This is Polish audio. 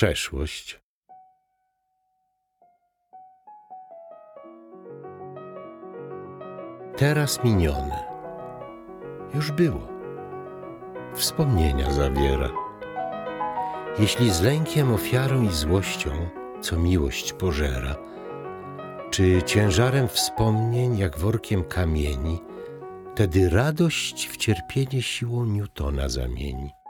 przeszłość. Teraz minione. Już było. Wspomnienia zawiera. Jeśli z lękiem, ofiarą i złością, co miłość pożera, czy ciężarem wspomnień, jak workiem kamieni, wtedy radość w cierpienie siłą Newtona zamieni.